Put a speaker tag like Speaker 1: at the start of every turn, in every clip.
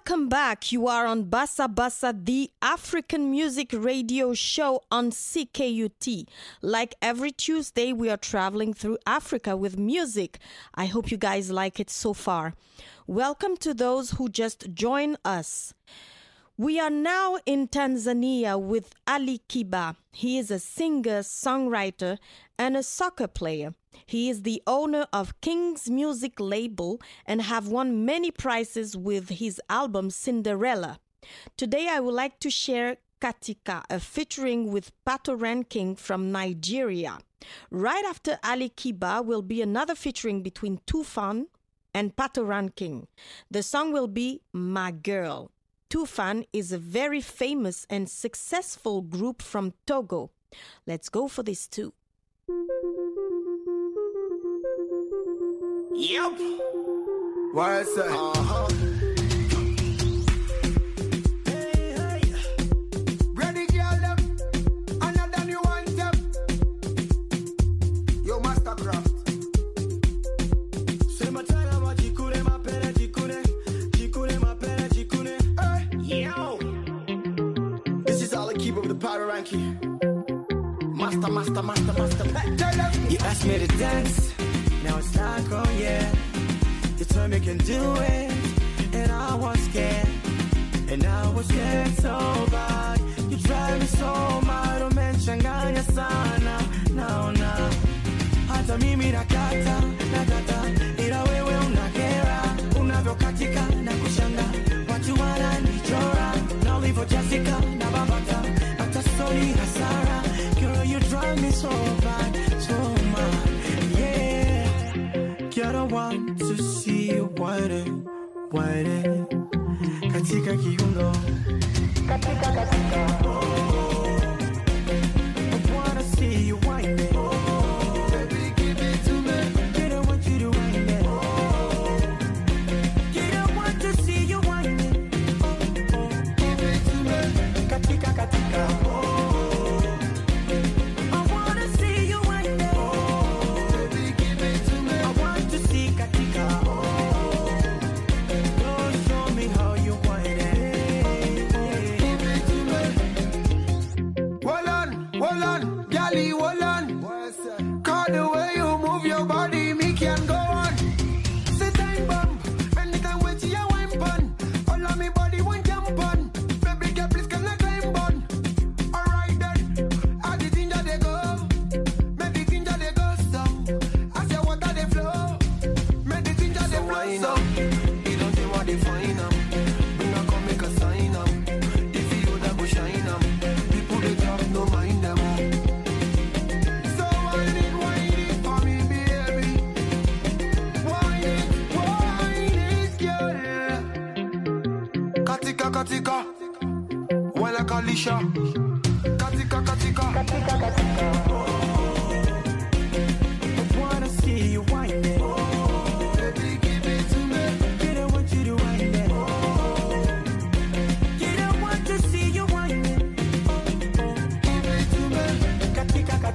Speaker 1: Welcome back. You are on Bassa Bassa, the African music radio show on CKUT. Like every Tuesday, we are traveling through Africa with music. I hope you guys like it so far. Welcome to those who just joined us. We are now in Tanzania with Ali Kiba. He is a singer, songwriter, and a soccer player. He is the owner of King's Music label and have won many prizes with his album Cinderella. Today I would like to share Katika, a featuring with Pato Ranking from Nigeria. Right after Ali Kiba will be another featuring between Tufan and Pato Ranking. The song will be My Girl. Tufan is a very famous and successful group from Togo. Let's go for this too.
Speaker 2: Yep. Why is that? Hey. Ready, girl, them. Another new one, them. Yo, Mastercraft. C'est ma tana, ma jikune, ma pere, jikune, ma pere, jikune. Hey. Yo. This is all I keep of the power ranking. Master. You asked me to dance. Now it's like, oh yeah, you told me you can do it, and I was scared so bad. You drive me so mad, umechanganya sana, naona hata mimi nakata, ila wewe unakera, unavyokatika na kushanga, watu wananichora, na ulivyo Jessica na babata, hata soni hasara, girl you drive me so bad, so mad. I don't want to see you whining. Katika kiuno. Katika. I wanna see you whining. Baby, give it to me. You don't want you to whine it. You don't want to see you whining. Give it to me. Katika. Katika, wala kalisha. Katika. I wanna see you whining. Baby, give it to me. You don't want you to whine it. You don't want to see you whining. Give it to me. Katika.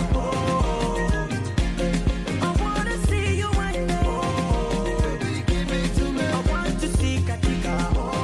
Speaker 2: I wanna see you whining. Baby, give it to me. I want to see Katika.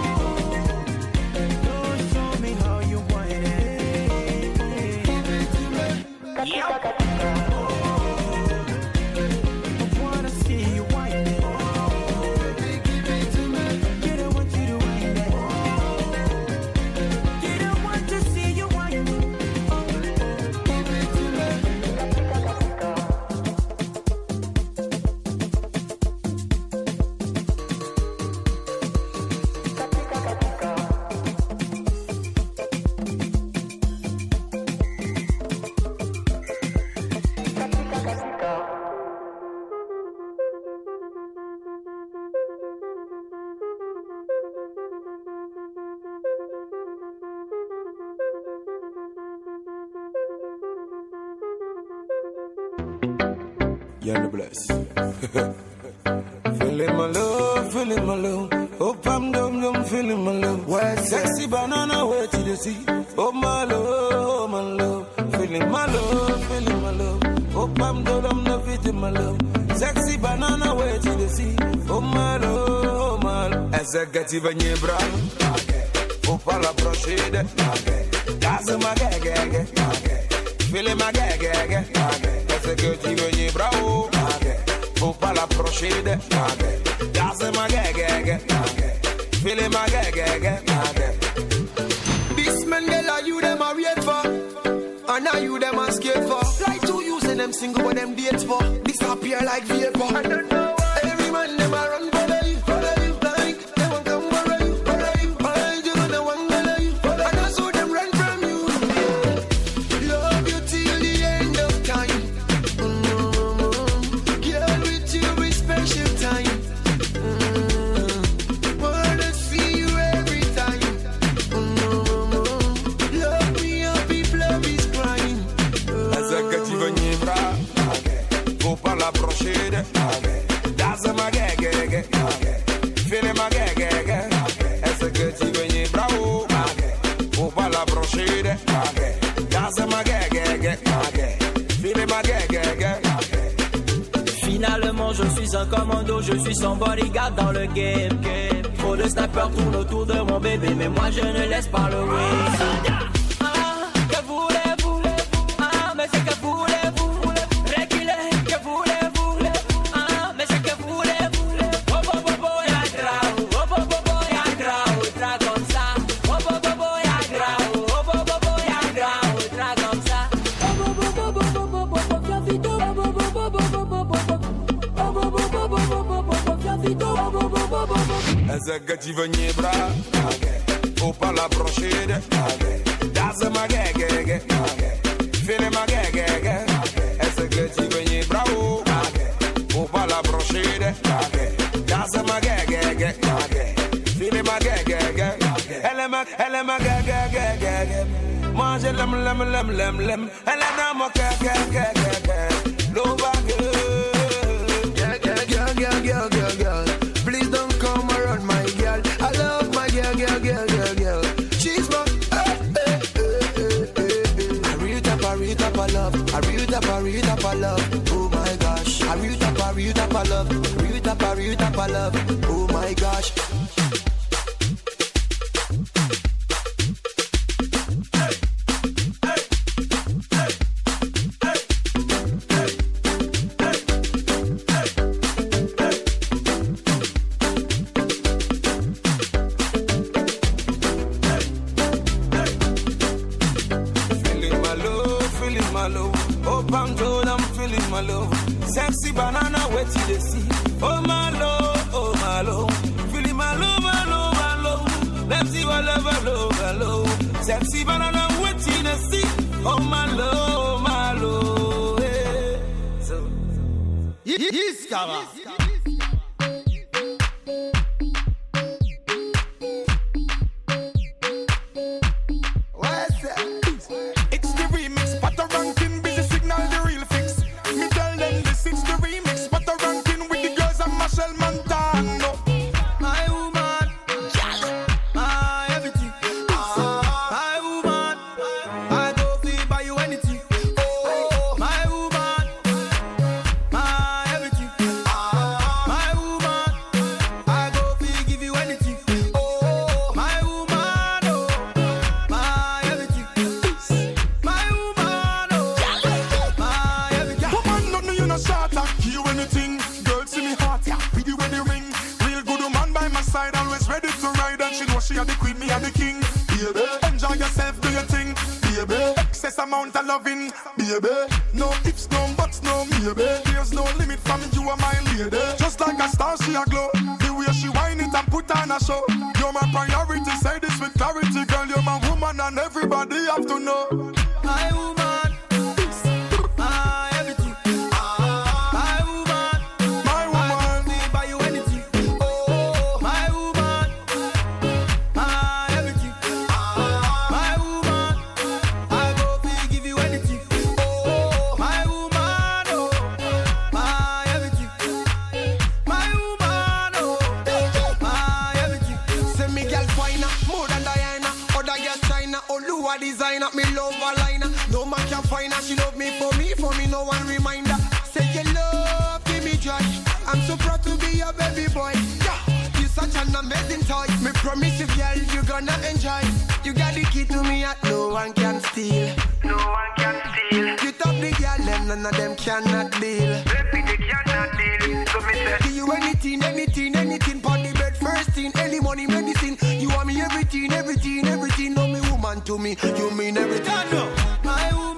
Speaker 3: You're blessed. Feeling my love. Hope I'm dumb, feeling my love. Why sexy banana, where to the sea? Oh my love. Feeling my love. Hope I'm dumb, not my love. Sexy banana, where to the sea? Oh my love. Executive Nibra, Opala Proshide, Gaza Magag, Philly Magag, Executive Nibra, Opala Proshide, Gaza Magag, Philly Magag.
Speaker 2: This man, girl, are you them are wait for? And are you them are scared for? Like two using them single but them dates for. Disappear like vapor. I don't know why. Every man them are run for the like they won't come for you. I just wanna wonder you. And I saw them run from you. Love you till the end of time. Girl, with you is special time. Wanna see you every time. Love me up if love is crying.
Speaker 3: Executive Nibra, Opala Proshide, Gaza Magag, Philly Magag, Executive Nibra, Opala Proshide, Gaza Magag, Philly Magag.
Speaker 4: Finalement je suis un commando, je suis son bodyguard dans le game. Trop de snappers tournent autour de mon bébé, mais moi je ne laisse pas le win. Que voulez-vous? Mais c'est que voulez-vous? Réguler, que voulez-vous? Mais c'est que voulez-vous? Oh bo bo bo ya grau, oh bo bo bo ya grau, tra comme ça. Oh bo bo bo ya grau, oh bo bo bo ya grau, tra comme ça. Oh bo bo bo bo bo bo bo, viens vite, oh bo bo bo bo bo bo bo.
Speaker 3: Executive Nibra, Opala Proshide, Gaza Magag, Philly Magag, Executive Nibra, Opala Proshide, Gaza Magag, Philly Magag, Magag, mange lem, Elena Mokaka,
Speaker 2: Girl. Please don't come around my girl. I love my girl. She's my Arita for love. Oh my gosh. Arita for love. Oh my gosh.
Speaker 3: Sexy banana, wait till they see. Oh my love, feeling my love. Let's see what love. Sexy banana, wait till they see. Oh my love, hey. So, yes, come on.
Speaker 2: such an amazing toy. Me promise you, girl, you gonna enjoy. You got the key to me, no one can steal. No one can steal. You top the girl, and none of them cannot deal. Baby, they cannot deal. So me say, give you anything, anything, anything. Pon the bed first thing, any money, medicine. You want me everything, everything, everything. No me woman to me, you mean everything. My woman.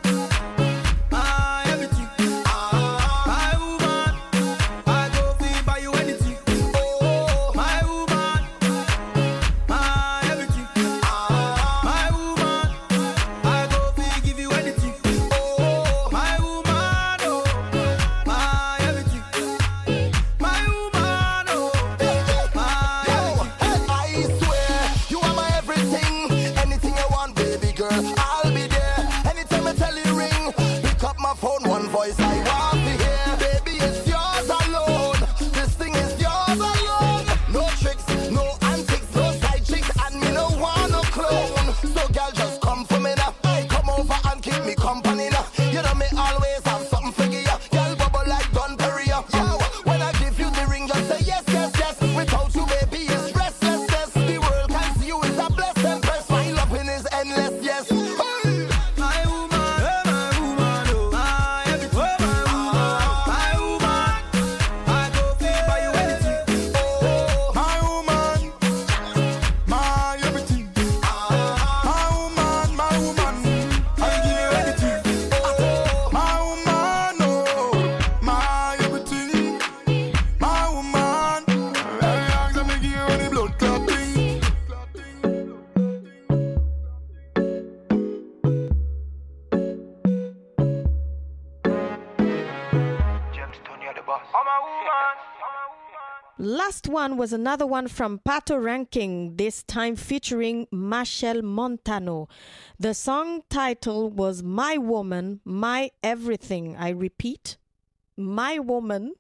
Speaker 1: Last one was another one from Pato Ranking, this time featuring Machel Montano. The song title was My Woman, My Everything. I repeat, My Woman,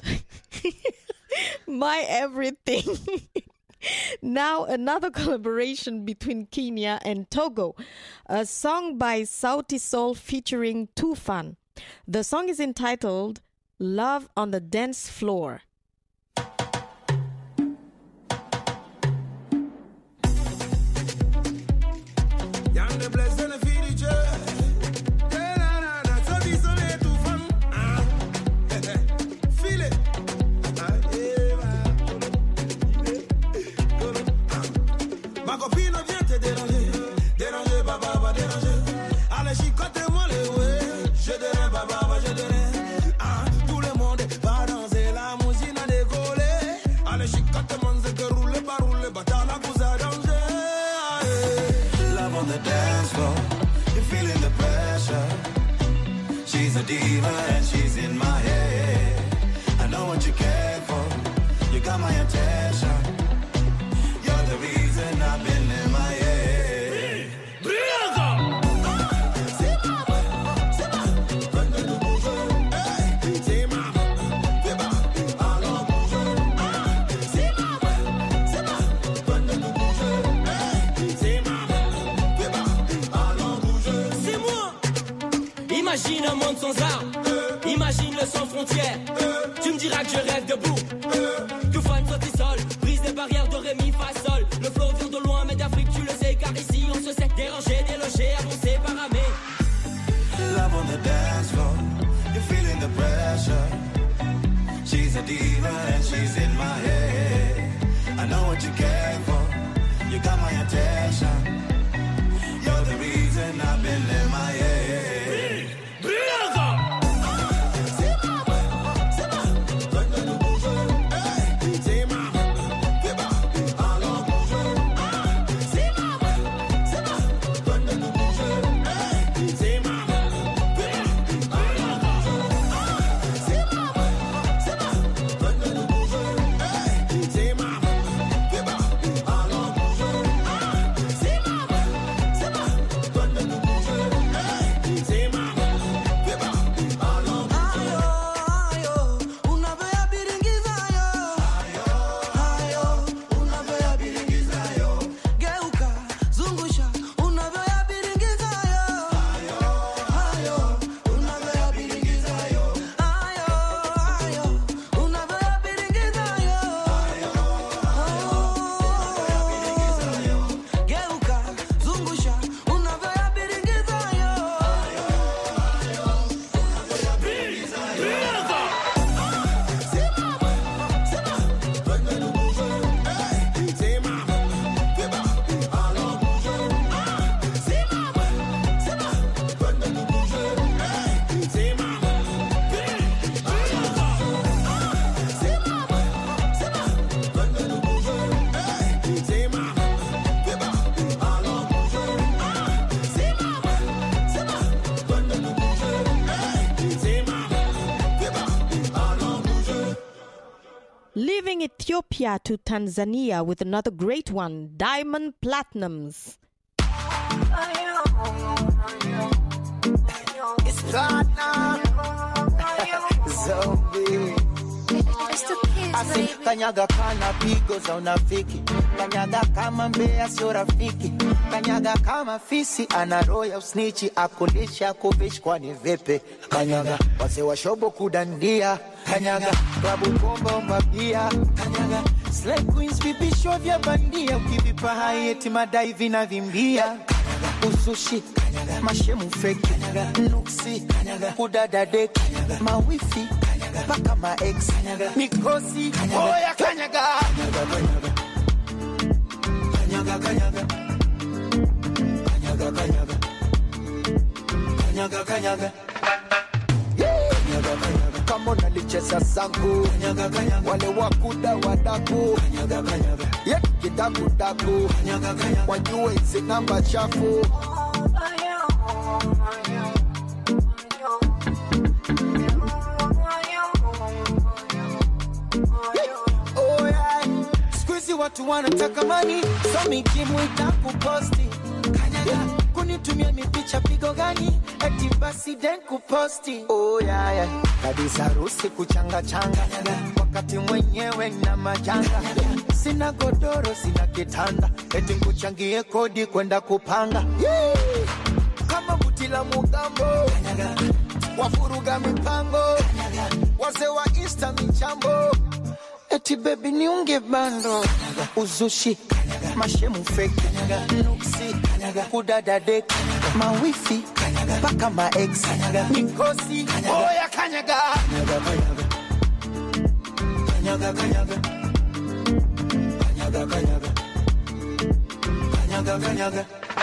Speaker 1: My Everything. Now another collaboration between Kenya and Togo. A song by Sauti Sol featuring Tufan. The song is entitled Love on the Dance Floor.
Speaker 5: She's a diva and she's in my head. I know what you care for. You got my attention. You're the reason I've been in my head.
Speaker 4: Imagine un monde sans armes, imagine-le sans frontières. Tu me diras que je rêve debout, que fan soit sol, brise des barrières de ré, mi, fa, sol. Le flow vient de loin mais d'Afrique tu le sais, car ici on se sait déranger, déloger, avancer, paramer.
Speaker 5: Love on the dance floor, you're feeling the pressure. She's a diva and she's in my head. I know what you care for, you got my attention. You're the reason I've been in my head.
Speaker 1: Ethiopia to Tanzania with another great one, Diamond Platnumz.
Speaker 2: It's Platinum. Zombie. Asi kanyaga kana pigo za unafiki. Kanyaga kama mbea sio rafiki. Kanyaga kama fisi ana roho ya usnichi. Akulisha kubishi kwani vipi. Kanyaga wase wa shobo kudandia. Kanyaga klabu bomba mabia. Kanyaga slay queens vipisho vya bandia. Ukivipa hai eti madai vina vimbia. Kanyaga usushi. Kanyaga mashemu fake. Kanyaga nuksi. Kanyaga kudada dek. Kanyaga mawifi. Paka ma ex mikosi oya kanyaga kanyaga kanyaga kanyaga kanyaga kanyaga kanyaga kanyaga kanyaga kama nalicheza sangu kanyaga kanyaga wale wakuda wadaku kanyaga kanyaga yeah kidaku daku kanyaga kanyaga wajue hizi namba chafu. Watu wanataka money, so mikimwita kuposti. Kanyaga, kunitumia mipicha pigo gani, eti basi den kuposti. Oh yeah yeah, kabisa rusi kuchanga changa. Wakati mwenyewe na majanga. Sina godoro, sina kitanda, eti kuchangie kodi kwenda kupanga. Yeah. Kama butila mugambo, wafuruga mipango, wase wa Insta michambo. Eti baby niunge bando uzushi mashemu fake nuksi kudada dek mawifi paka ma ex mikosi oya kanyaga kanyaga kanyaga kanyaga kanyaga kanyaga kanyaga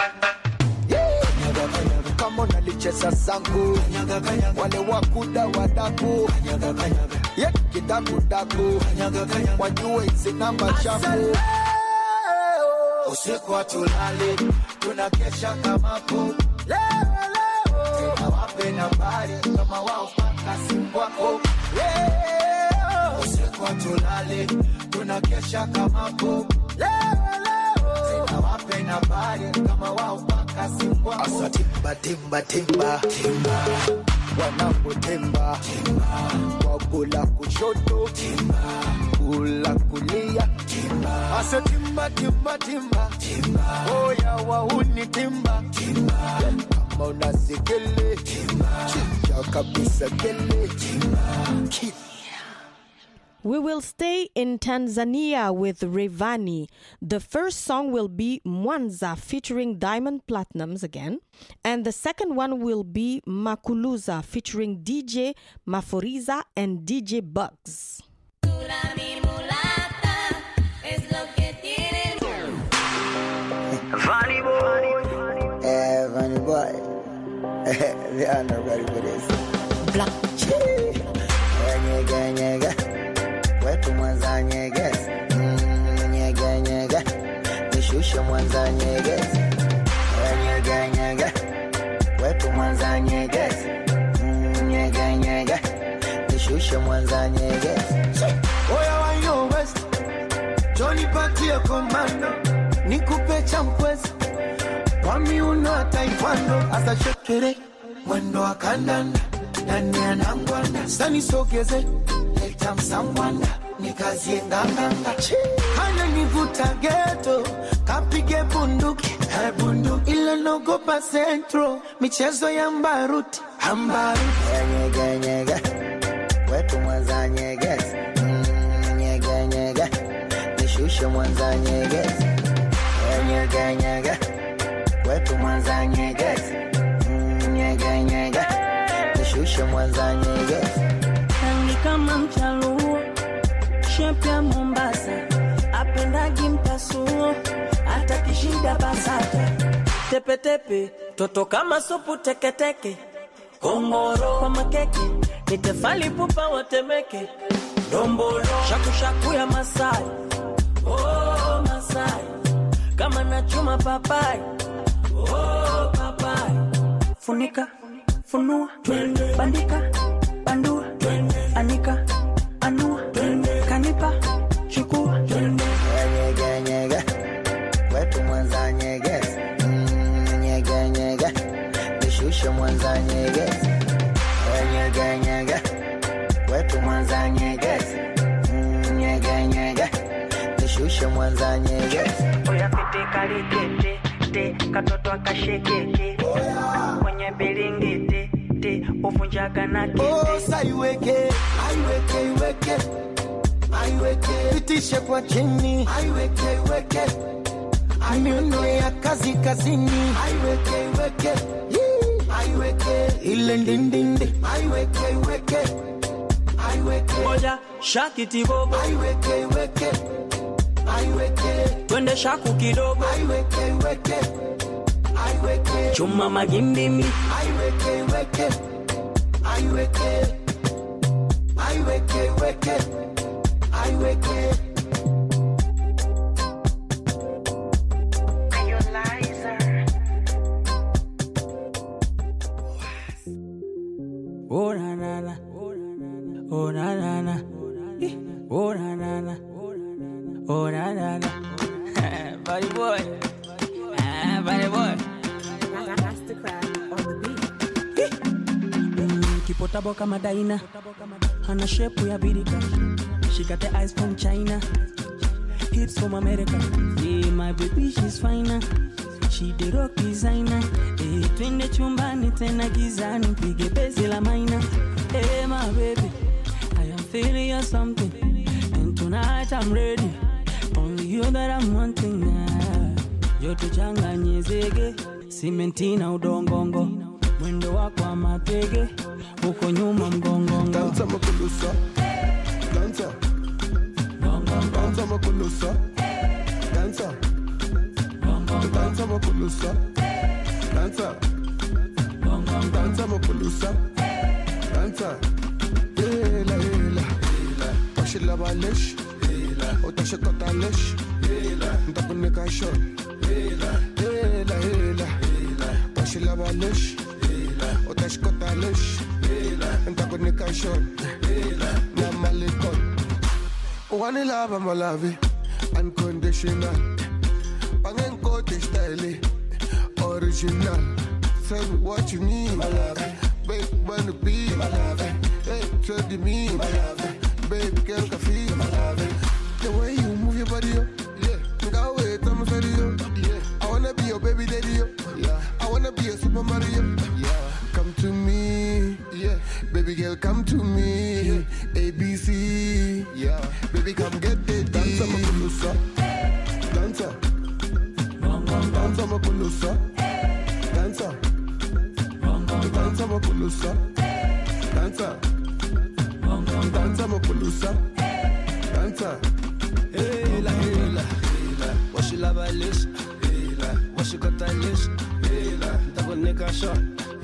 Speaker 2: kama nalicheza sangu wale wakuda wadaku yeah kidaku daku wajue hizi namba chafu. Usiku atulale tunakesha kama po leo tena wape nambari kama wao paka simu wako leo. Usiku atulale tunakesha kama po leo tena wape nambari kama wao paka simu wako. Asa timba timba timba timba wanapotemba wakula kushoto kula kulia asa timba timba timba oya wauni timba kama unasikele chicha kabisa kele.
Speaker 1: We will stay in Tanzania with Rayvanny. The first song will be Mwanza featuring Diamond Platnumz again. And the second one will be Makuluza featuring DJ Maforiza and DJ Bugs.
Speaker 2: Vanny boy. Vanny boy. They are not ready for this. Black chili. Nyega nyega. Wetu Mwanza nyeges. Nyega nyega. Nishushe Mwanza nyeges. Nyega nyega. Wetu Mwanza nyeges. Nyega nyega. Nishushe Mwanza nyeges. Oya wa yo west. Johnny patia komando. Nikupe champwezi. Wami uno taekwondo. Asa shekere. Mwendo wa kandanda. Nani anangwanda. Sani sogeze. Leta msangwanda. Nikazie nganganga. Hana nivuta ghetto. Kapige bunduki. Bunduki. Ila nogopa centro. Michezo ya mbaruti. Ambaruti. Nyega nyega. Wetu Mwanza nyeges. Nyega nyega. Nishushe Mwanza nyeges. Nyega nyega. Wetu Mwanza nyeges. Nyega nyega. Nishushe Mwanza nyeges.
Speaker 6: Rangi kama mchaluo, shepu ya Mombasa, apendagi mpasuo, hata kishida basata. Tepe tepe, toto kama supu teke teke, kongoro kwa makeke, nitefali pupa watemeke, dombolo, shaku shaku ya Masai, oh Masai, kama nachuma papai, oh papai, funika, funua, bandika, bandua, anika, anua, kanipa, chukua.
Speaker 7: nionyeshe Mwanza Nyegezi.
Speaker 6: Oya pete kalikete te katoto akashekeke kwenye bilingiti te uvunjaga na kete.
Speaker 2: Oh saiweke iweke pitishe kwa chini iweke miuno ya kazi kazini iweke ile ndindindi iweke
Speaker 6: Oja shakiti bobo
Speaker 2: iweke
Speaker 6: twende shaku kidogo
Speaker 2: iweke
Speaker 6: chuma magimbimi
Speaker 2: iweke
Speaker 6: Oh na na na, oh na na na, oh na na na, oh na na na. Body boy, body boy. Kipotabo kama Daina, hana shepu ya birika. She got the eyes from China, hips from America. Yeah, my baby she's finer. She the rock designer. Twende chumbani tena gizani pige bezi la maina. Hey my baby, I am feeling you something, and tonight I'm ready. Only you that I'm wanting now. Yote changanye zege, simenti na udongongo. Mwendo wako wa matege, uko nyuma mgongongo.
Speaker 3: Danza makulusa, danza, danza makulusa, danza, danza makulusa, danza, danza makulusa, danza. Hela, washila balish, utashikota lish, ntakunika shot. Hela, washila balish, utashikota lish, ntakunika shot. Namalikot, one love malavi, unconditional. Pangenkote style, original. Tell me what you need, my love. Baby, wanna be, my love. Hey, tell me, my love. Baby, girl, can feel, my love. The way you move your body, yeah. Go away, tell me, yeah. I wanna be your baby daddy, yeah. I wanna be a Super Mario, yeah. Come to me, yeah. Baby girl, come to me. ABC, yeah. Baby, come get the dancer, makulusa, dancer. Danza makulusa, danza, danza makulusa, danza, danza makulusa, danza.
Speaker 2: Hela, washi lava lish, washi kota lish, ntakunika shot.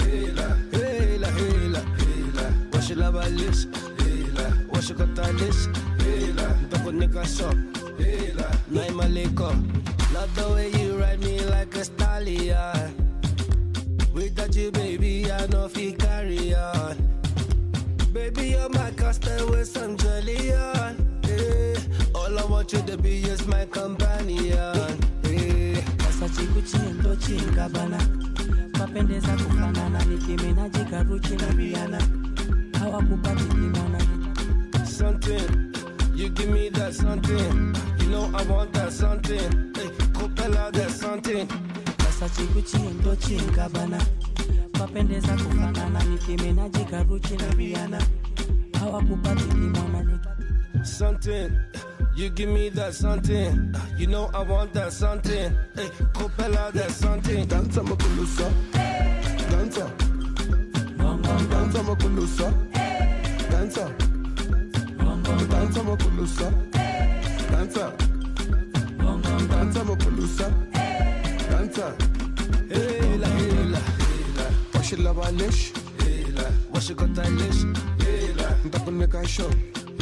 Speaker 2: Hela, washi lava lish, washi kota lish, ntakunika shot. Naimaleko. Love the way you ride me like a stallion. Without you, baby, I know if you carry on. Baby, you're my castaway, some Julian. Hey, all I want you to be is my companion. Hey.
Speaker 6: Sasa chikuchi ndo chingabana. Mapendeza kufanana nikimenaji karuchi na Rihanna. Hawakupati kimona.
Speaker 2: Something, you give me that something. You know I want that something. Hey, Copella, that something.
Speaker 6: Sasa chikuchi ndo chingabana. Mapendeza kufanana nikimenaji karuchi na Rihanna. Hawakupati kimona.
Speaker 2: Something, you give me that something. You know I want that something. Hey, Copella, that something.
Speaker 3: Danza makulusa, danza, danza makulusa, danza, danza makulusa, danza, danza makulusa, danza.
Speaker 2: Hela,
Speaker 3: washila balish,
Speaker 2: washi kota lish,
Speaker 3: ntakunika shot.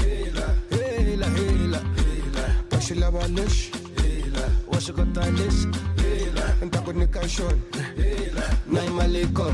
Speaker 2: Hela,
Speaker 3: washila balish,
Speaker 2: washi kota lish,
Speaker 3: ntakunika shot.
Speaker 2: Naimaleko.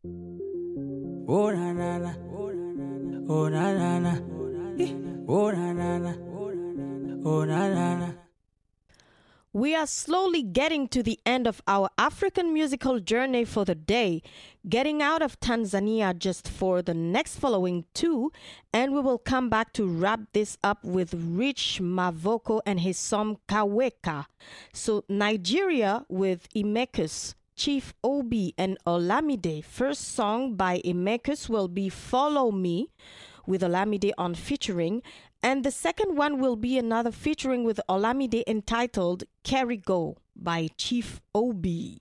Speaker 6: Oh na na na, oh na na na, oh na na na, oh na na na.
Speaker 1: We are slowly getting to the end of our African musical journey for the day, getting out of Tanzania just for the next following two, and we will come back to wrap this up with Rich Mavoko and his song Kaweka. So Nigeria with Imekus, Chief Obi, and Olamide. First song by Imekus will be Follow Me with Olamide on featuring, and the second one will be another featuring with Olamide entitled Carry Go by Chief Obi.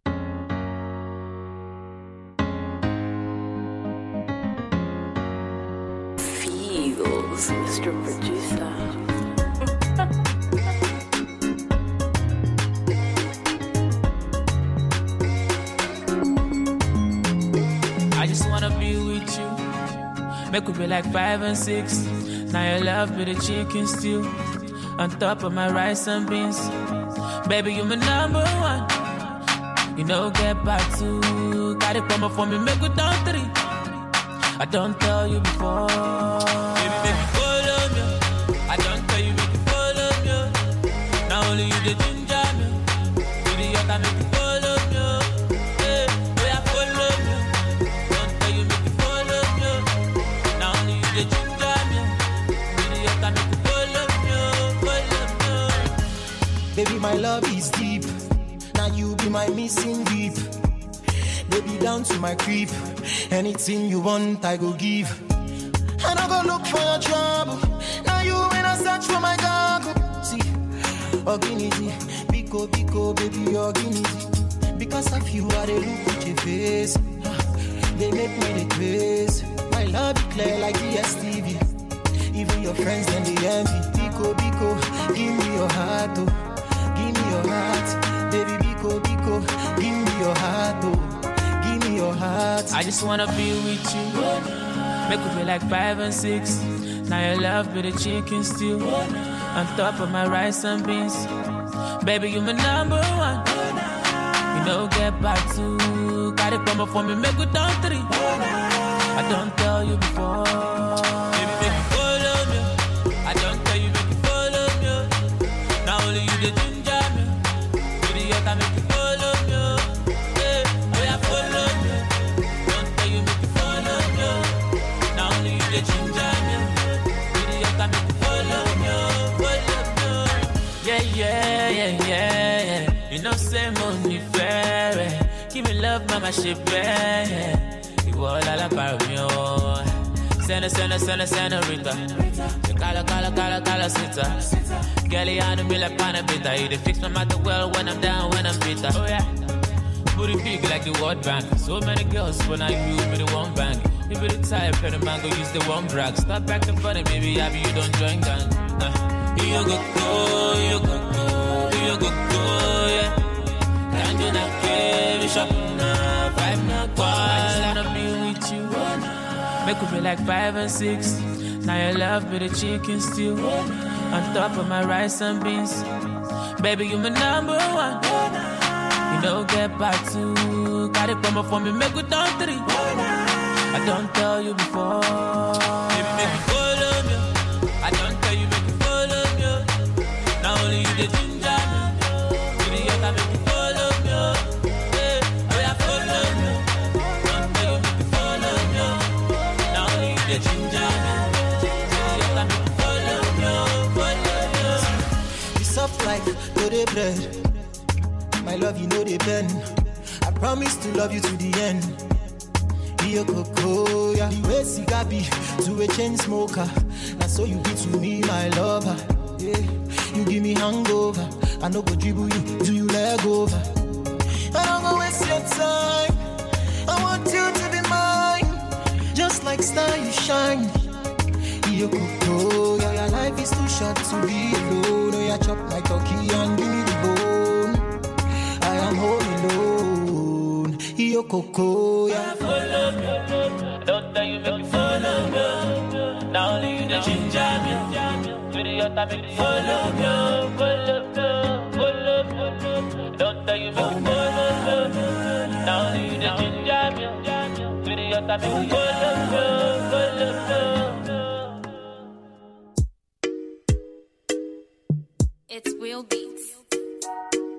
Speaker 7: Feels, Mr. Producer.
Speaker 8: I just wanna be with you. Make we be like 5 and 6. Now your love be the chicken stew on top of my rice and beans. Baby, you my number one. You know, get back to. Got it come up for me, make it down 3. I don't tell you before. Baby, make me follow me. I don't tell you, make you follow me. Now only you the ginger me. To the other, make you follow me. Hey, boy, I follow me. Don't tell you, make you follow me. Now only you the ginger me. To the other, make you follow me.
Speaker 2: Baby, my love is deep. Now you be my missing deep. Baby, down to my creep. Anything you want, I go give. And I go look for your trouble. Now you when I search for my dog. See, Oginity, Biko, Biko, baby, Oginity. Because of you, I dey look at your face. They make me the grace. My love is clear like DSTV. Even your friends, then they envy. Biko, Biko, give me your heart, oh. Give me your heart. Baby, Biko, Biko, give me your heart, oh. Give me your heart.
Speaker 8: I just wanna be with you. Make we be like 5 and 6. Now your love be the chicken stew on top of my rice and beans. Baby, you my number one. You know, get back to. Got it come up for me, make it down 3. I don't tell you before. Baby, make you follow me. I don't tell you, make you follow me. Now only you the ginger me. To the other, make you follow me. Hey, boy, I follow me. Don't tell you, make you follow me. Now only you the ginger me. To the other, make you follow me. Follow me. Yeah, yeah, yeah, yeah, yeah. You know, say money fair. Give me love, mama, she bad. You all about me, oh. Senorita. The cala, sita. Girlie, I know me like panabita. You dey fix my matter well when I'm down, when I'm bitter. Oh, yeah. Booty big like the World Bank. So many girls, but now you be the one bang. You be the type, and the man go use the one brag. Stop acting funny, baby, happy you don't join gang. You go, yeah. Can't do that, baby, shop now. 5 now, I just wanna be with you. Make we be like 5 and 6. Now your love be the chicken stew on top of my rice and beans. Baby, you my number one. You know, get back to. Got it come up for me, make it down 3. I don't tell you before. Baby, make you follow me. I don't tell you, make you follow me. Now only you the ginger me. To the other, make you follow me. Hey, boy, I follow me. Don't tell you, make you follow me. Now only you the ginger me. To the other, make you follow me.
Speaker 2: It's soft like the bread. My love, you know they bend. I promise to love you to the end. Be a cocoa, yeah. The way cigar be to a chain smoker. Now so you be to me, my lover. Yeah, you give me hangover. I no go dribble you, do you leg over? I don't go waste your time. I want you to be mine. Just like star you shine. Be a cocoa, yeah. Your life is too short to be alone. Oh, yeah, chop my turkey and give me the bone. I am home alone. Yo coco, yeah.
Speaker 8: Follow me. Don't tell you, make you follow me. Now only you the ginger me. To the other, make you follow me. Don't tell you, make you follow me. Now only you the ginger me. To the other, make you follow me.
Speaker 9: It's Will Beats.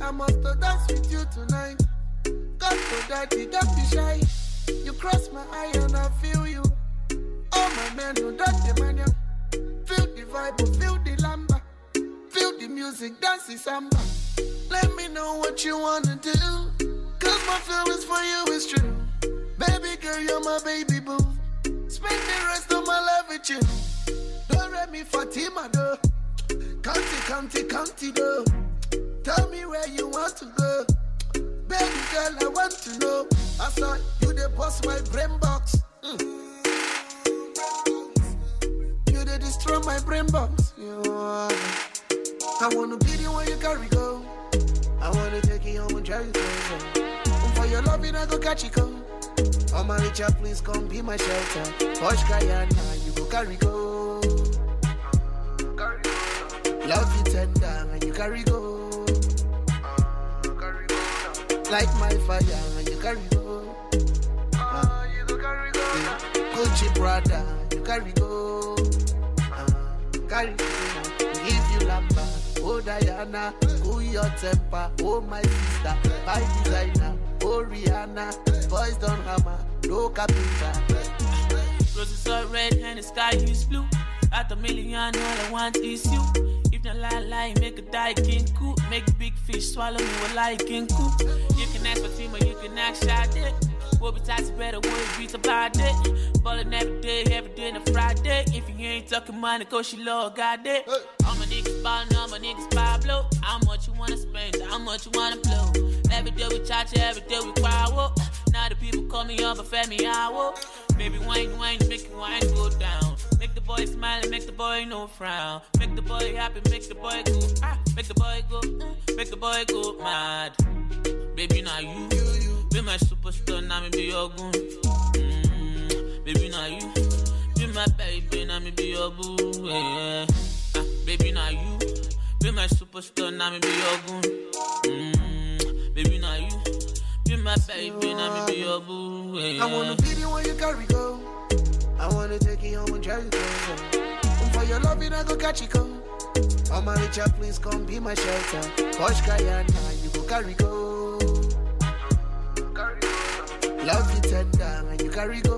Speaker 2: I must dance with you tonight. God for daddy, don't be shy. You cross my eye and I feel you. All my men who don't demand you. Feel the vibe, feel the lamba. Feel the music, dance the samba. Let me know what you wanna do. Cause my feelings for you is true. Baby girl, you're my baby boo. Spend the rest of my life with you. Don't let me Fatima though. County though. Tell me where you want to go. Baby girl, I want to know. I saw you the boss my brain box. You the destroy my brain box. I wanna be the one you carry go. I wanna take you home and drive you closer. For your loving, I go catch you go. Oh my Richard, please come be my shelter. Posh Guyana, you go carry go. Love you tender and you carry go. Like my fire and you carry go. You go carry go. Gucci brother, you carry go. Carry go. Give you lamba. Oh Diana, cool your temper. Oh my sister, my designer. Oh Rihanna, boys don't hammer. No carpenter.
Speaker 8: Roses are red and the sky is blue. At a million, all I want is you. If not lie, make a die king cool. Make big fish swallow me with like king cool. You can ask for team or you can ask shot it. We'll be tight better, we'll beat about it. Ballin' every day and Friday. If you ain't talking money, cause she love got it. All my niggas ballin', all my niggas Pablo. How much you wanna spend, how much you wanna blow. Every day we charge, every day we quarrel. Now the people call me up and fed me out. Baby, wine, make the wine go down. Make the boy smile and make the boy no frown. Make the boy happy, make the boy go, make the boy go, make the boy go mad. Baby, now you be my superstar, now me be your goon. Baby, now you be my baby, now me be your boo. Yeah. Baby, now you be my superstar, now me be your goon. Baby, now you be my baby, now me be your boo. Yeah.
Speaker 2: I wanna be the one you carry go. I wanna take you home and drive you closer. For your loving, I go catch you go. Oh my Richard, please come be my shelter. Posh Guyana, you go carry go. Love you tender and you carry go.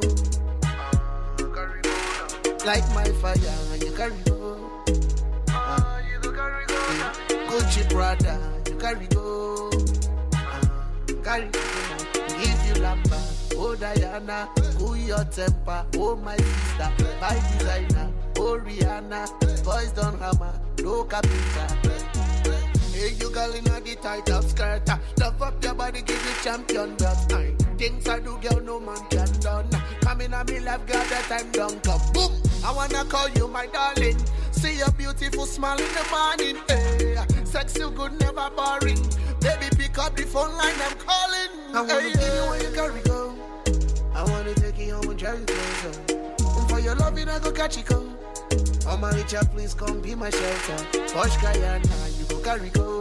Speaker 2: Like my fire and you carry go. You go carry go. Gucci brother, you carry go. Carry go. Give you lamba. Oh Diana, cool your temper. Oh my sister, my designer. Oh Rihanna, boys don't hammer. No carpenter. Hey, you girl in the tight up skirt. Love up your body, give you champion belt. Things I do, girl, no man can done. Come in and me life, girl, that time done come. Boom! I wanna call you my darling. See your beautiful smile in the morning. Hey, sex you good, never boring. Baby, pick up the phone line, I'm calling. I wanna be the one you carry go. I wanna take you home and drive you closer. For your loving, I go catch you go. Oh my Richard, please come be my shelter. Posh Guyana, you go carry go.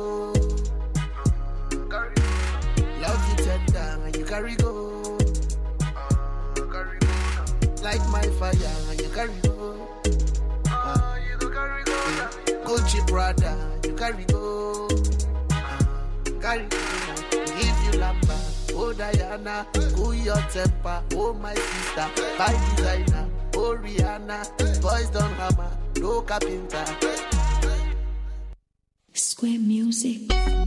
Speaker 2: Love you tender and you carry go. Like my fire and you carry go. You go carry go. Gucci brother, you carry go. Carry go. Give you lamba. Oh Diana, cool your temper. Oh my sister, my designer. Oh Rihanna, boys don't hammer, no carpenter.
Speaker 9: Square music.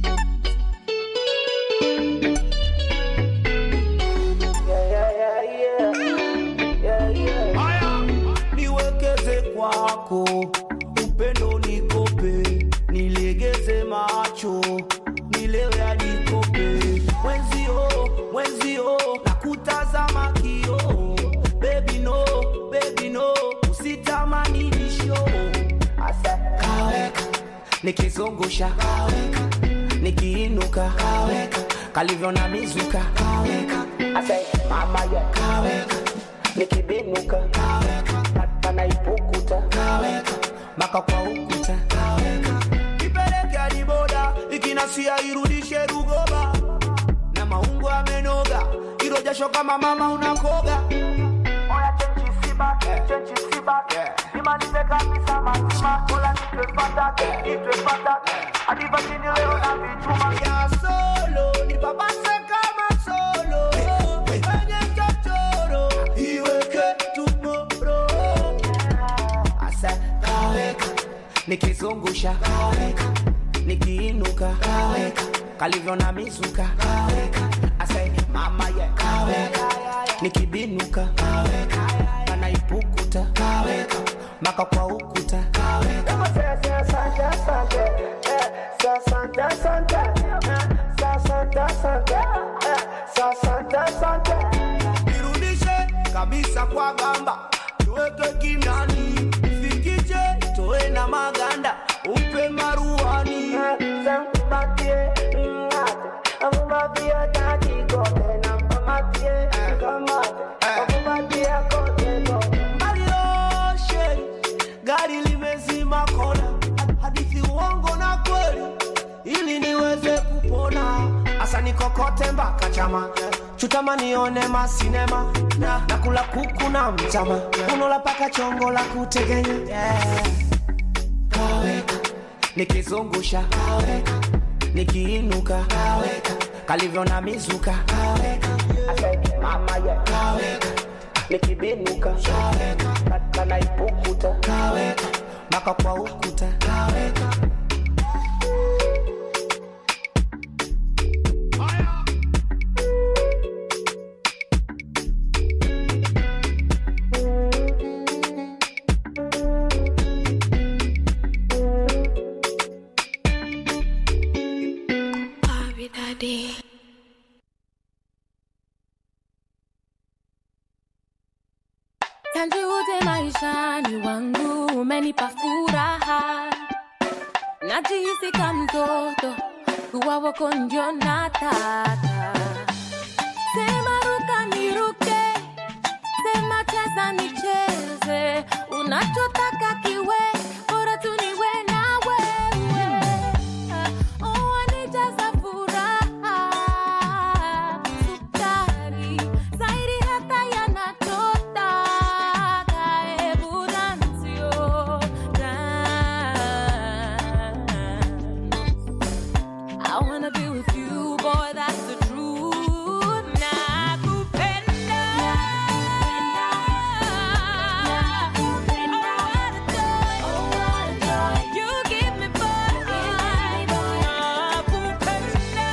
Speaker 10: Niwekeze kwako, upendo nikope, nilegeze macho, nilewe hadi kope. Mwenzio, nakutazama kio. Baby no, usitamani nisho. Asa kaweka, nikizungusha kaweka, nikiinuka kaweka, kalivyo na mizuka kaweka. Asa mama ya kaweka, nikibinuka kaweka, panaipukuta kaweka, maka kwa ukuta kaweka. Kipeleke hadi boda, ikinasia irudishe Rugoba. Na maungu amenoga, iro jasho kama mama unakoga. Oya chenchi siba, back. Imanipe kabisa mazima, Mola nipe patak. Adiba chini leo na vichuma. Ya solo, ni babase kama solo. Wenye chochoro, iweke tomorrow. Asa kaweka, nikizungusha kaweka, nikiinuka kaweka, kalivyo na mizuka kaweka. Asa mama ye kaweka, nikibinuka kaweka, kanaipukuta kaweka, maka kwa ukuta kaweka. Irudishe kabisa kwa gamba, tuweke kimyani, fikije toe na maganda, upe maruani. Sambatie ngate, amubabia taki kote na mpamatie kamate, amubabia kote kote. Marioshe, gari limezima kona, hadithi uongo na kweli, ili niweze kupona. Asa nikokote mpaka chama, chutama nione masinema, na kula kuku na mtama, unola paka chongo la kutegenya. Kaweka, nikizungusha kaweka, nikiinuka kaweka, kalivyo na mizuka kaweka. Asa mama ye kaweka, nikibinuka kaweka, kanaipukuta kaweka, maka kwa ukuta kaweka.
Speaker 9: Tanji ute maishani wangu umenipa furaha, najihisi kama mtoto kuwa wako ndio nataka. Sema ruka niruke, sema cheza nicheze, unachotaka kiwe, bora tu niwe na wewe. Oh, anijaza furaha, sukari, zaidi hata yanatota. I wanna be with you, boy, that's the truth. Nakupenda. Oh, what a joy. You give me boy. Nakupenda.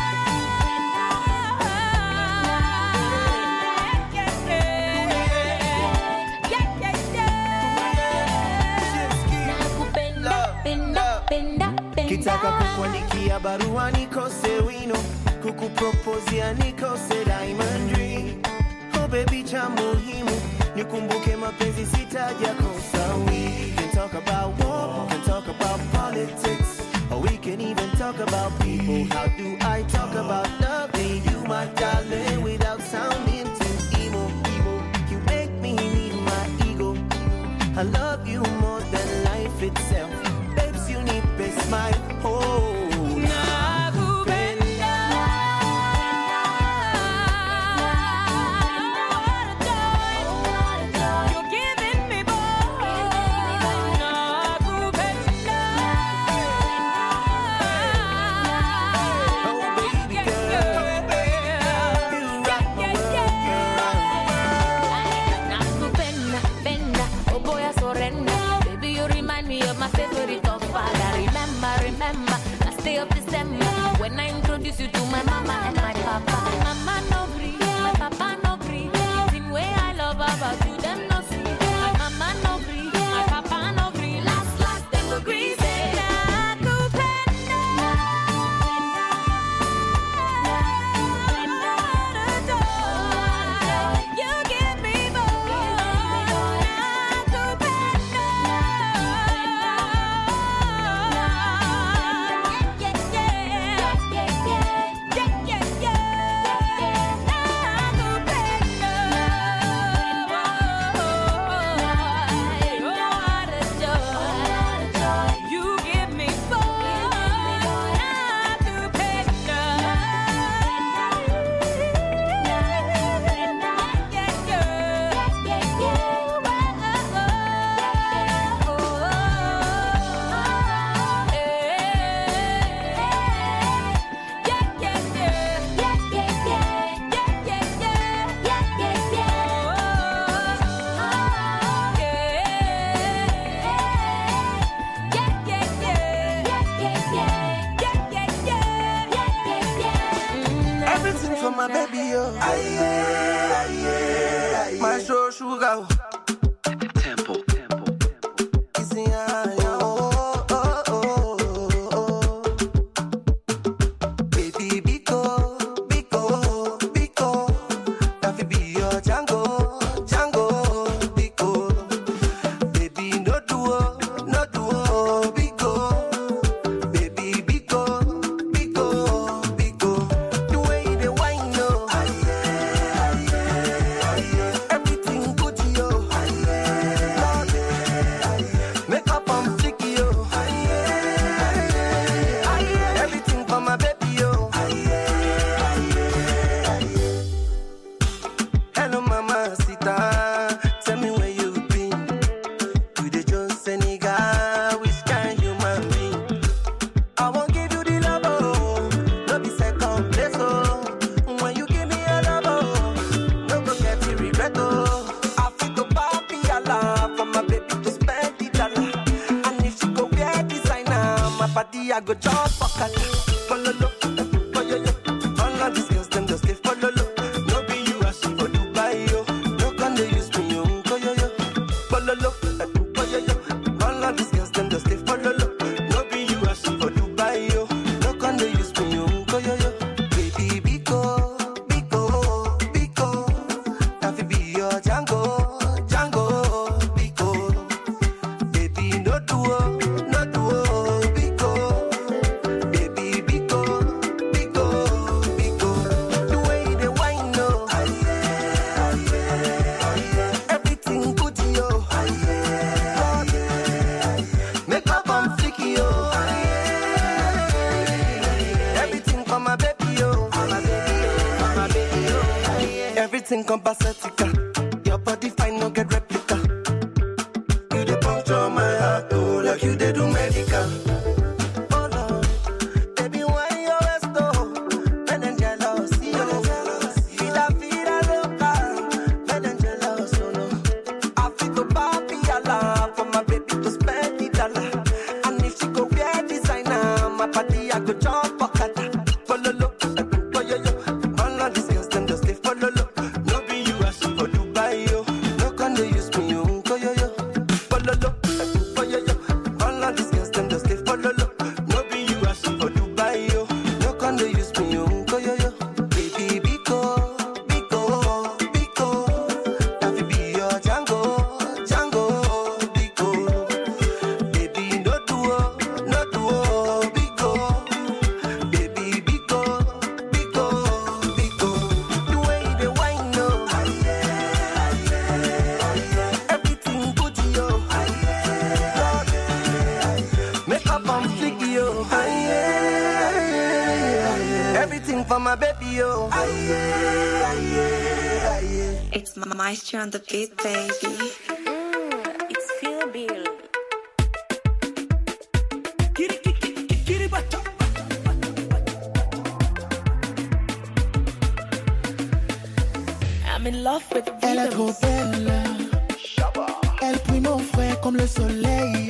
Speaker 9: Nakupenda.
Speaker 10: Kitaka kukuandikia barua nikose wino, kukupropozia nikose diamond ring. Oh baby, cha muhimu nikumbuke mapenzi sitaja kosa. We can talk about war, can talk about politics, or we can even talk about people. How do I talk about loving you, my darling, without sounding too emo? You make me need my ego. I love you more than life itself. Babes, you need best my whole.
Speaker 9: When I introduce you to my mama and my papa, mama no gree, my papa no gree. Same way I love about you, them no see. My mama no gree, my papa no gree. Last them agree. Say nakupenda. You give me more. Nakupenda. Yeah.
Speaker 10: Everything for my baby, yo. My show sugar. Tempo.
Speaker 2: I go jump for cat. Follow look, all of these girls them just they follow look. No be you as she for Dubai yo. No can they use me yo, yo. Follow look, all of these girls them just they follow look. No be you as she for Dubai yo. No can they use me yo, yo. Baby Biko, that fi be your Django, Biko. Baby no duo. Everything compacetica. Your body fine, no get replica. You dey puncture my heart, oh, like you dey do medical. Oh no, baby, why you always though? Men and jealous, vida loca. Men and jealous, oh no. I feel go papi ala for my baby to spend the dollar. And if she go wear designer, my party I go jump for kata. Follow look, all of these girls them just they follow look. For my baby, yo.
Speaker 11: It's Maestro on the beat, baby.
Speaker 7: It's Phil Bill. I'm in love with rhythms.
Speaker 12: Elle est trop belle. Elle brille mon frère comme le soleil.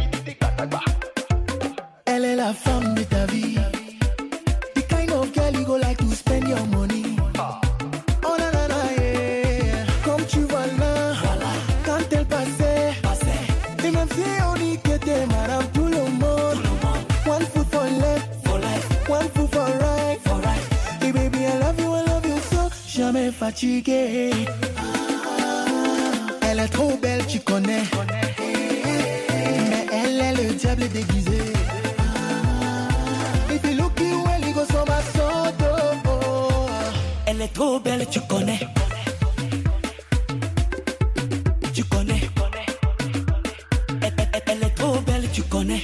Speaker 12: Elle est la femme de ta vie. Girl, you go like to spend your money. Oh na na na yeah. Comme tu vois là, quand elle passait. Et même si on dit que t'es madame tout le monde. One foot for left, one foot for right. Hey baby, I love you so. Jamais fatigué. Elle est trop belle, tu connais. Mais elle est le diable déguisé.
Speaker 6: Elle est trop belle, tu connais. Elle est trop belle, tu connais.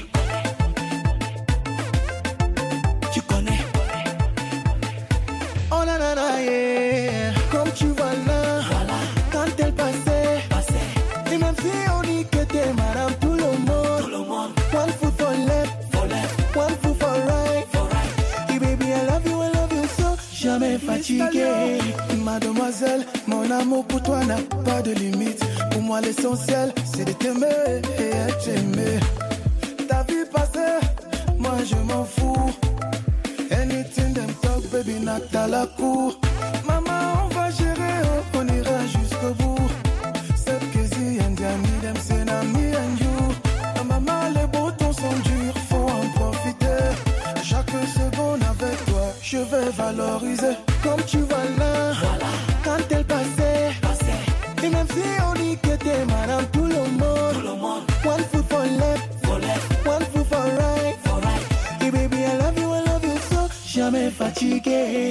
Speaker 12: Oh na na na yeah. Comme tu vois là, quand elle passait. Et même si on dit que t'es madame tout le monde. One foot for left, one foot for right. Hey baby, I love you so. Jamais fatigué. Mademoiselle, mon amour pour toi n'a pas de limite. Pour moi l'essentiel, c'est de t'aimer et être aimé. Ta vie passée, moi je m'en fous. Anything them talk, baby, à la cour. Maman, on va gérer, on ira jusqu'au bout. Cette quasi indienne, idem, c'est nami and you. Maman, les beaux temps sont durs, faut en profiter. Chaque seconde avec toi, je vais valoriser. Comme tu vois là, voilà. Quand elle passait, et même si on dit que t'es madame tout le monde. One foot for left, one foot for right. Hey baby, I love you so, jamais fatigué.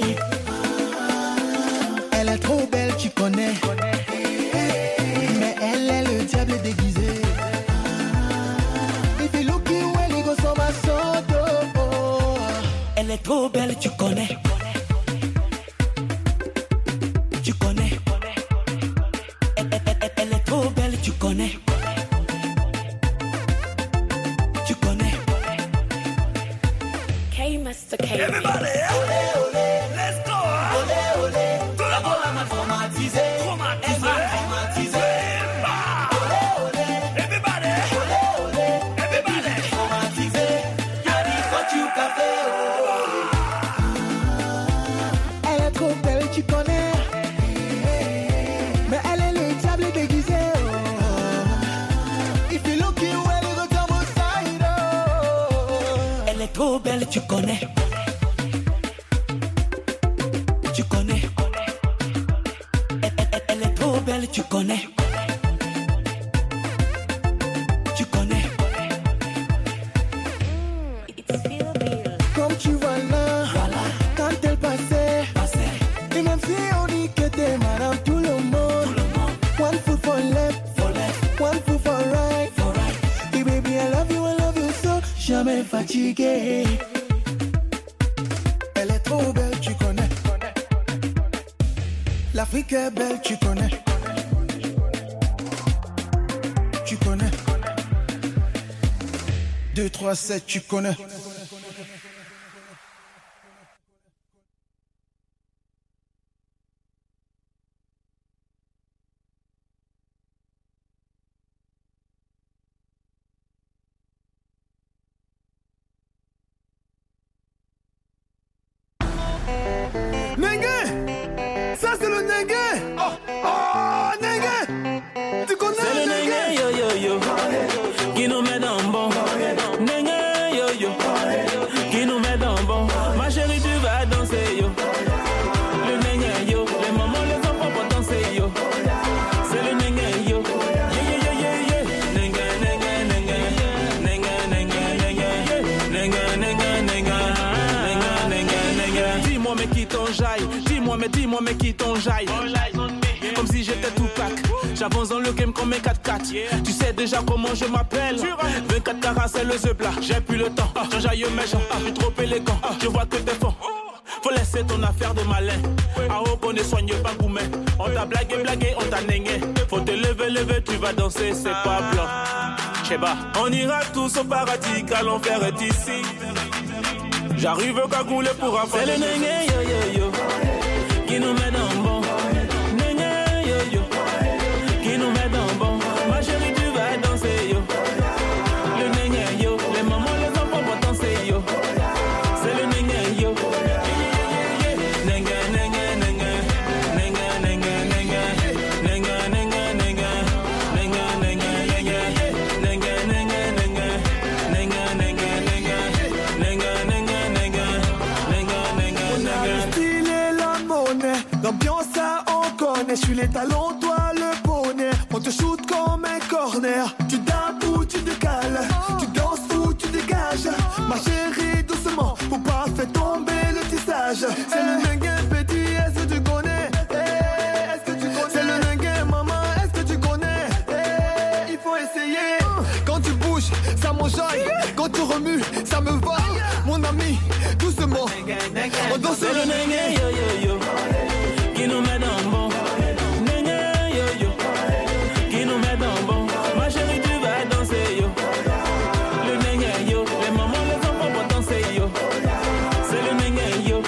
Speaker 12: Elle est trop belle, tu connais. Mais elle est le diable déguisé. If you look you well, you go so my soul. Elle est trop belle, tu connais. Tu connais. Elle est trop belle, tu connais. Tu connais.
Speaker 7: K-Master K.
Speaker 12: Everybody, olé, olé, let's go. Olé, olé, tout la bonne m'a traumatisé. Traumatisé. Olé, olé, everybody. Olé, olé, everybody. Traumatisé. Y'a quoi tu café. Elle est trop belle, tu connais. Mais elle est le diable déguisé. If you look you well, you go to my side. Elle est trop belle, tu connais. Tu connais. Elle est trop belle, tu connais. Tu connais. Comme tu vois là, voilà. Quand elle passait. Et même si on dit que t'es madame tout le monde. One foot for left, one foot for right. Hey baby, I love you so, jamais fatigué. Elle est trop belle, tu connais. L'Afrique est belle, tu connais. Tu connais. 2, 3, 7, tu connais. Ça c'est le Nengue. Oh Nengue. Tu connais le Nengue.
Speaker 8: Yo yo yo, qui nous met dans bon. Nengue yo yo, qui nous met dans bon. Ma chérie tu vas danser yo. Le Nengue yo, les mamans les enfants vont danser yo. C'est le Nengue yo. Dis-moi mais qui t'enjaille. Dis-moi mais qui t'enjaille. Comme si j'étais Tupac. J'avance dans le game comme mes 4x4. Tu sais déjà comment je m'appelle. 24 carats c'est le The plat. J'ai plus le temps, j'enjaille méchant. Je suis trop élégant, je vois que t'es fond. Faut laisser ton affaire de malin. À haut qu'on ne soigne pas gourmet. On t'a blagué, on t'a négué. Faut te lever, tu vas danser, c'est pas blanc. J'sais on ira tous au paradis car l'enfer est ici. J'arrive cagoulé pour avoir. C'est le Nengue yo yo yo qui nous met dans bon. Nengue yo yo qui nous met dans bon. Ma chérie tu vas danser yo. Le Nengue yo, les mamans les enfants vont danser yo. C'est le Nengue yo. Nengue nengue nengue nengue nengue nengue nengue nengue nengue nengue nengue nengue nengue
Speaker 12: l'ambiance ça on connaît. Je suis les talons, toi le bonnet. On te shoot comme un corner. Tu dabs ou tu décales. Tu danses ou tu dégages. Ma chérie doucement pour pas faire tomber le tissage. C'est le Nengue petit, est-ce que tu connais? Est-ce que tu connais? C'est le Nengue maman, est-ce que tu connais? Il faut essayer. Quand tu bouges, ça m'enjaille. Quand tu remues, ça me va. Mon ami, doucement. On danse le Nengue yo yo yo. Qui nous met dans bon. Nengue yo yo. Qui nous met dans bon. Ma chérie tu vas danser yo. Le Nengue yo. Les mamans les enfants vont danser yo. C'est le Nengue yo.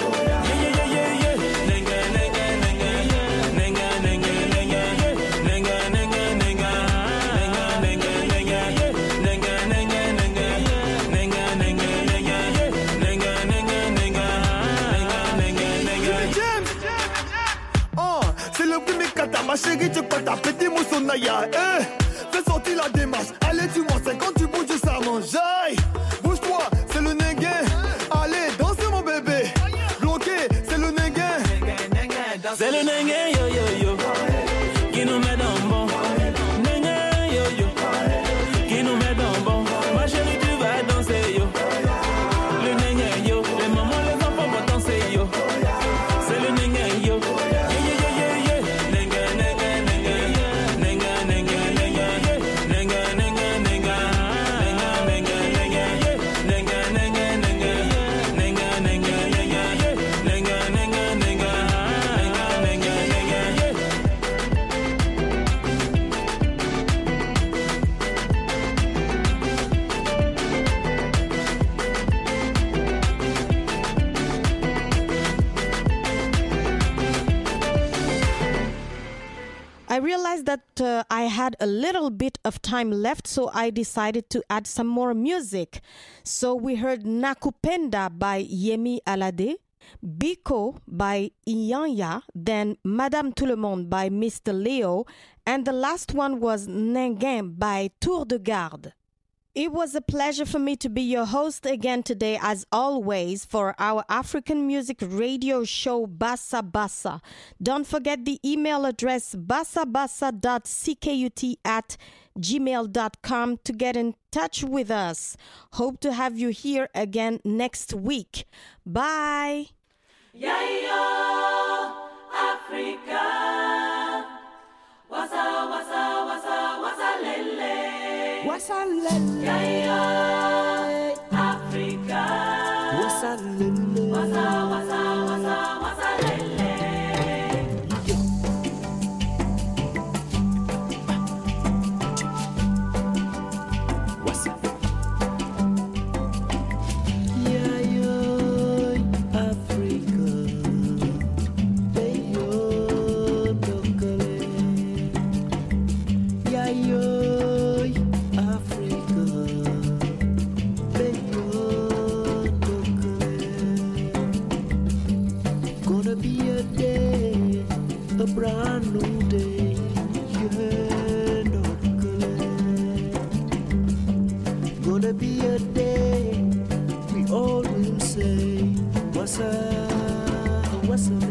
Speaker 12: aïe aïe, fais sortir la démarche. Allez, dis-moi, c'est quand tu bouges, ça mange. Aïe, bouge-toi, c'est le néguin. Allez, danse mon bébé. Bloqué, c'est le néguin.
Speaker 8: C'est le néguin, yo yo yo, qui nous met dans le bon. Néguin, yo yo, qui nous met dans le bon. Ma chérie, tu vas danser, yo. Le néguin, yo, les mamans, les enfants vont danser, yo. C'est le néguin, yo.
Speaker 1: I realized that I had a little bit of time left, so I decided to add some more music. So we heard Nakupenda by Yemi Alade, Biko by Iyanya, then Madame Tout le Monde by Mr. Leo, and the last one was Nengen by Tour de Garde. It was a pleasure for me to be your host again today, as always, for our African music radio show Bassa Bassa. Don't forget the email address bassabassa.ckut@gmail.com to get in touch with us. Hope to have you here again next week. Bye.
Speaker 13: Yayo, Africa. Wasa, wasa, wasa, wasa, lele.
Speaker 12: Wasa lele,
Speaker 13: Yayo, Africa.
Speaker 12: wasa lele,
Speaker 13: Wasa, wasa, wasa, wasa, lele.
Speaker 12: wasa. Yayo, Africa. Yayo, dokole. Yayo. A brand new day, yeah, not gonna be a day we all will say, what's up, what's up,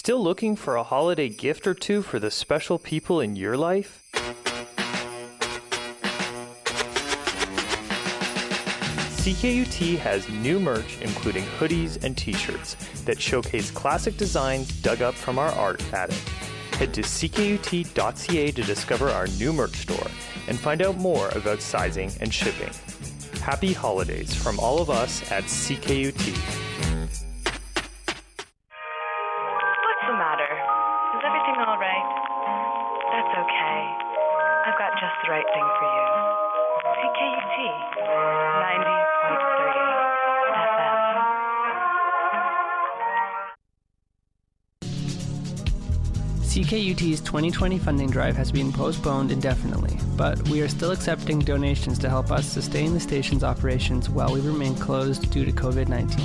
Speaker 14: Still looking for a holiday gift or two for the special people in your life? CKUT has new merch including hoodies and t-shirts that showcase classic designs dug up from our art attic. Head to ckut.ca to discover our new merch store and find out more about sizing and shipping. Happy holidays from all of us at CKUT.
Speaker 15: What's the matter? Is everything all right? That's okay. I've got just the right thing for you. CKUT 90.3 FM.
Speaker 16: CKUT's 2020 funding drive has been postponed indefinitely, but we are still accepting donations to help us sustain the station's operations while we remain closed due to COVID-19.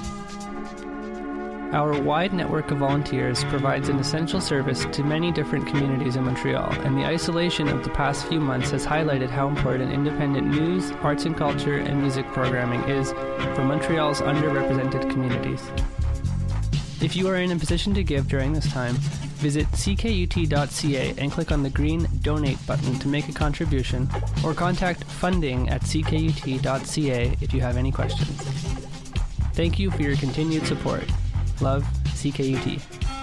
Speaker 16: Our wide network of volunteers provides an essential service to many different communities in Montreal, and the isolation of the past few months has highlighted how important independent news, arts and culture, and music programming is for Montreal's underrepresented communities. If you are in a position to give during this time, visit ckut.ca and click on the green Donate button to make a contribution, or contact funding@ckut.ca if you have any questions. Thank you for your continued support. Love, CKUT.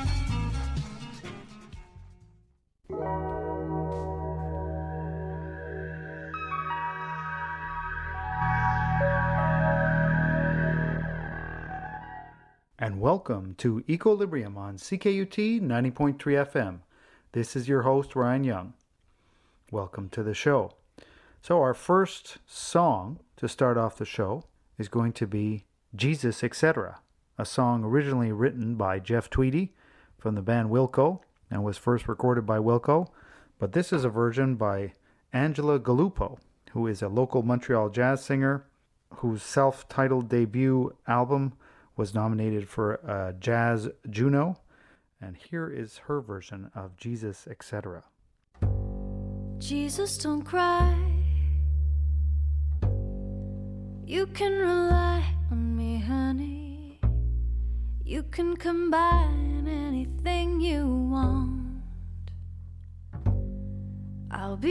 Speaker 17: And welcome to Equilibrium on CKUT 90.3 FM. This is your host, Ryan Young. Welcome to the show. So our first song to start off the show is going to be Jesus, Etc., a song originally written by Jeff Tweedy from the band Wilco and was first recorded by Wilco, but this is a version by Angela Gallupo, who is a local Montreal jazz singer whose self-titled debut album was nominated for a Jazz Juno, and here is her version of Jesus, Etc.
Speaker 18: Jesus, don't cry. You can rely on me, honey. You can combine anything you want. I'll be